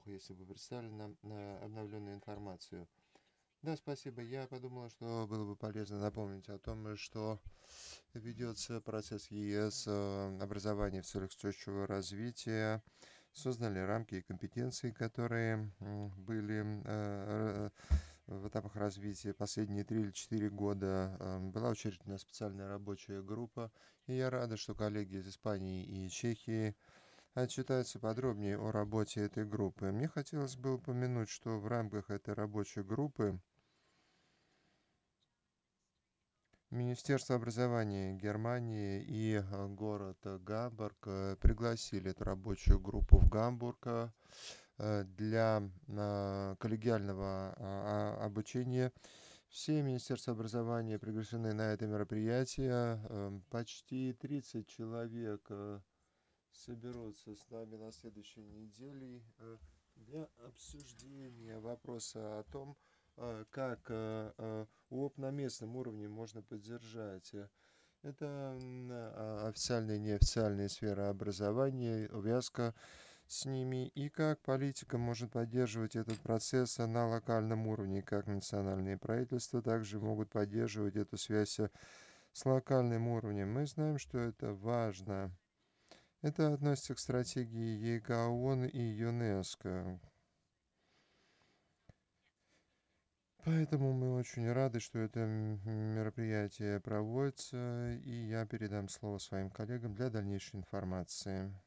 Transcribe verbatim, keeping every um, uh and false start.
плохо, если бы представили нам э, обновленную информацию. Да, спасибо. Я подумал, что было бы полезно напомнить о том, что ведется процесс ЕС э, образования в целях устойчивого развития. Создали рамки и компетенции, которые м, были э, в этапах развития последние три или четыре года. Э, Была учреждена специальная рабочая группа, и я рада, что коллеги из Испании и Чехии отчитаются подробнее о работе этой группы. Мне хотелось бы упомянуть, что в рамках этой рабочей группы Министерство образования Германии и э, город э, Гамбург э, пригласили эту рабочую группу в Гамбург э, э, для э, коллегиального а, а, обучения. Все министерства образования приглашены на это мероприятие. Э, Почти тридцать человек э, соберутся с нами на следующей неделе э, для обсуждения вопроса о том, э, как э, э, УОП на местном уровне можно поддержать. Э, Это м, а, официальная и неофициальная сфера образования, увязка с ними, и как политика может поддерживать этот процесс на локальном уровне, как национальные правительства также могут поддерживать эту связь э, с локальным уровнем. Мы знаем, что это важно. Это относится к стратегии ЕГАОН и ЮНЕСКО. Поэтому мы очень рады, что это м, мероприятие проводится, и я передам слово своим коллегам для дальнейшей информации.